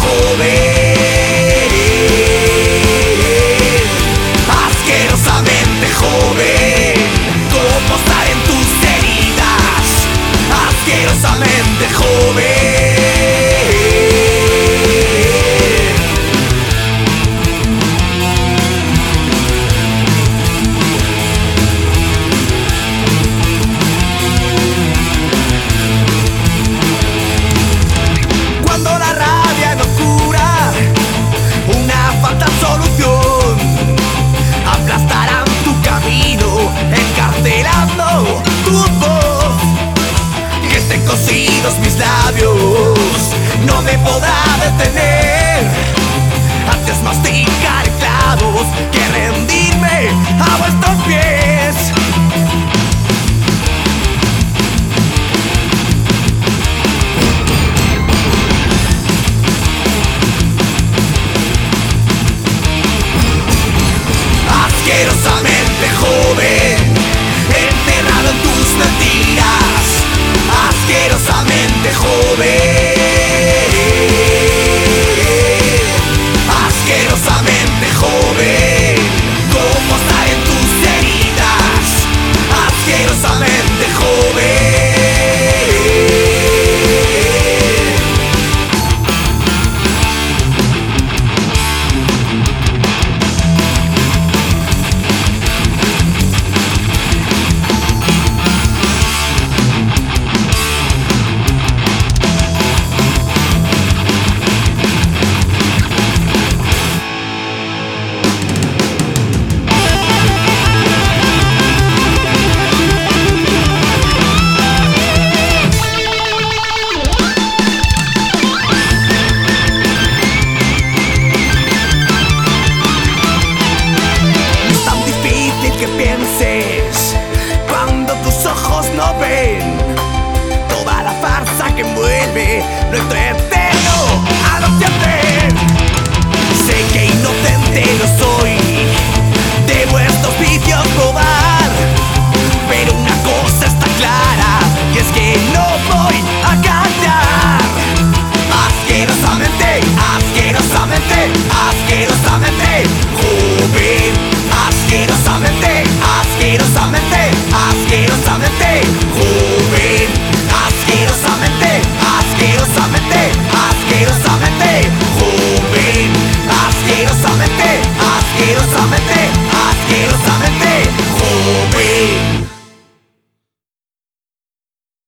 joven, asquerosamente joven, como salen tus heridas, asquerosamente joven. Cuando la rabia no cura una fatal solución, aplastarán tu camino, encarcelando tu voz. Que estén cosidos mis labios no me podrá detener. Antes masticar clavos que rendirme a vuestros pies. Asquerosamente joven, enterrado en tus mentiras. Asquerosamente joven, asquerosamente joven, como salen tus heridas. Asquerosamente joven. Que pienses cuando tus ojos no ven toda la farsa que envuelve nuestro eterno adopción. Sé que inocente no soy de vuestros vicios probar, pero una cosa está clara y es que no voy a callar. Asquerosamente, asquerosamente, asquerosamente joven. Asquerosamente, asquerosamente, asquerosamente joven. Asquerosamente, asquerosamente, asquerosamente joven. Asquerosamente, asquerosamente.